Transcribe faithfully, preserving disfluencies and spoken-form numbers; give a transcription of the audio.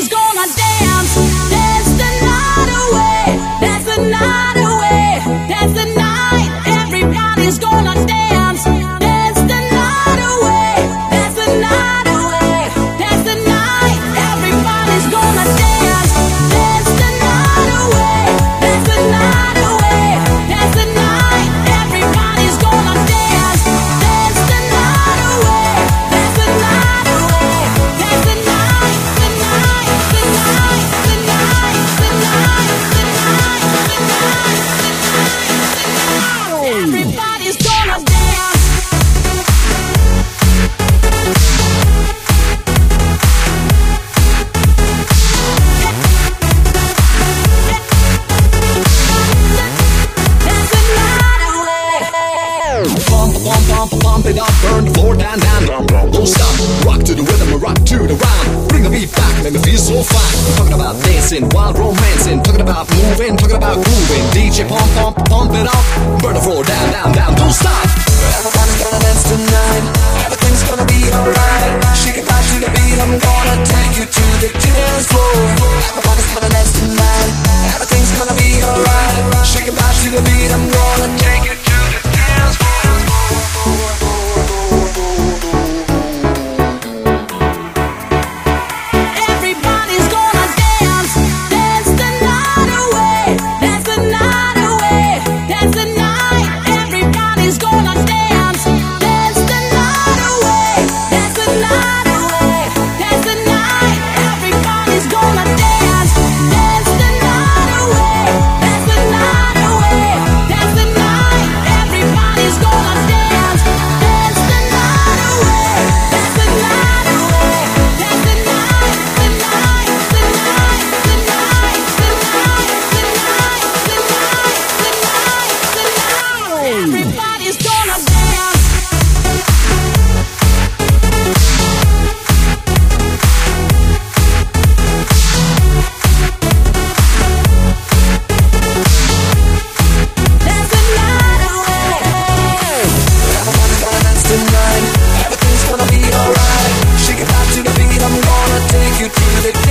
Everybody's gonna dance. Dance the night away. Dance the night away. Dance the night. Everybody's gonna dance. Dance the night away. Dance the night away. Dance the night. Everybody's gonna dance. Dance the night away. Dance the night away. Dance the night. Everybody's gonna dance. Dance the night away. Dance the night away. Dance the night. The night. The night. The night. The night. The night. The night. Everybody's gonna dance. Dance the night away. Pump, pump, pump, pump it up, burn the floor down, down, down, down. Don't stop, rock to the rhythm, rock to the rhyme. Bring the beat back, make me feel so fine. I'm talking about dancing, wild romancing, talking about moving, talking about grooving. D J pump, pump, pump it up, burn the floor down, down, down. Don't stop. Everybody's gonna dance tonight. Everything's gonna be alright. Shake it back to the beat. I'm gonna take you to the dance floor. Everybody's gonna dance tonight. Everything's gonna be alright. Shake it back to the beat. I'm gonna take you to the dance floor. Everybody's gonna dance. Dance the night away. Dance the night away. Dance the night. Everybody's gonna dance. Dance the night away. Dance the night away. Dance the night. Everybody's gonna dance. Dance the night away. Dance the night away. Dance the night. Everybody's gonna dance. Dance the night away. Dance the night away. Dance the night. The night. The night. The night. The night. The night. The night. The night. Everybody's gonna dance. Dance the night away. Everybody's gonna dance tonight. Everything's gonna be alright. Shake it back to the beat. I'm gonna take you to the